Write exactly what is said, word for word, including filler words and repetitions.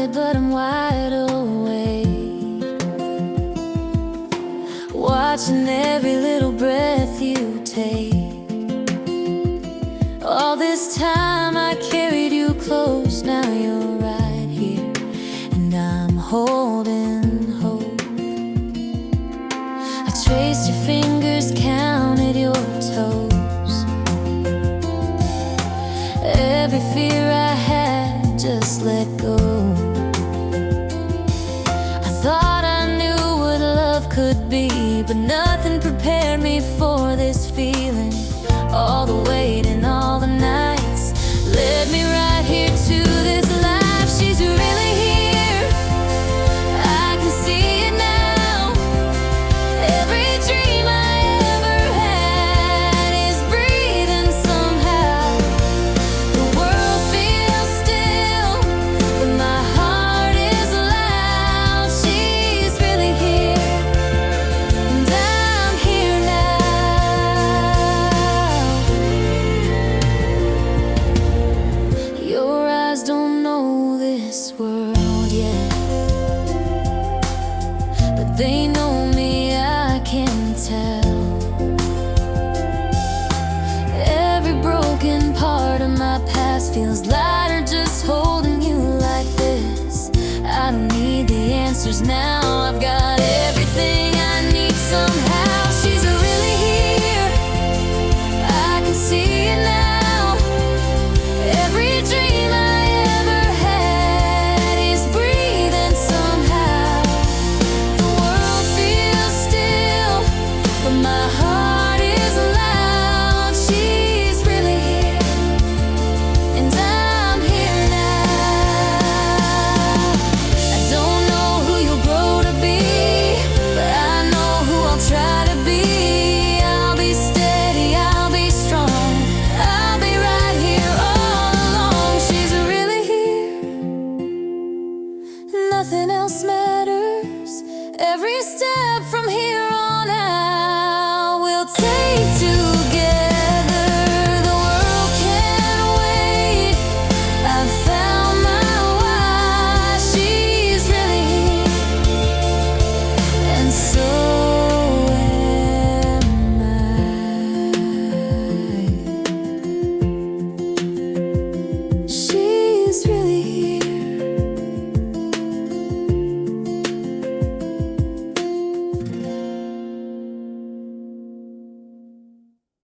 quiet, but I'm wide awake, watching every little breath you take. All this time I carried you close, now you're right here, and I'm holding hope. I traced your fingers, counted your toes. Every fear I had, just let go. I thought I knew what love could be, but nothing prepared me for this feeling. All the weight and all the nights led me right here to this life. She's really here, I can see it now. Every dream I ever had is breathing somehow. The world feels still, but my heart is loud. She's really here, and I'm here now. Your eyes don't know this world yet, but they know me, I can tell. Every broken part of my past feels lighter just holding you like this. I don't need the answers now, I've got everything I need somehow. She's really here, I can see it now. Every dream I ever had is breathing somehow. The world feels still, but my heart is loud. She's really here, and I'm here now. I don't know who you'll grow to be, but I know who I'll try to be. I'll be steady, I'll be strong, I'll be right here all along. She's really here, nothing else matters. Every step from here